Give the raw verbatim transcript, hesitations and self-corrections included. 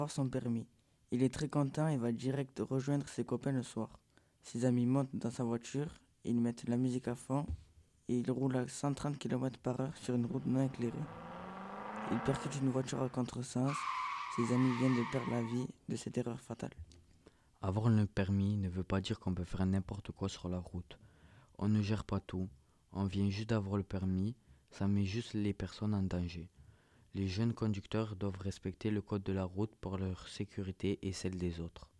avoir son permis. Il est très content et va direct rejoindre ses copains le soir. Ses amis montent dans sa voiture, ils mettent la musique à fond et il roule à cent trente kilomètres par heure sur une route non éclairée. Il percute une voiture à contresens. Ses amis viennent de perdre la vie de cette erreur fatale. Avoir le permis ne veut pas dire qu'on peut faire n'importe quoi sur la route. On ne gère pas tout. On vient juste d'avoir le permis, ça met juste les personnes en danger. Les jeunes conducteurs doivent respecter le code de la route pour leur sécurité et celle des autres.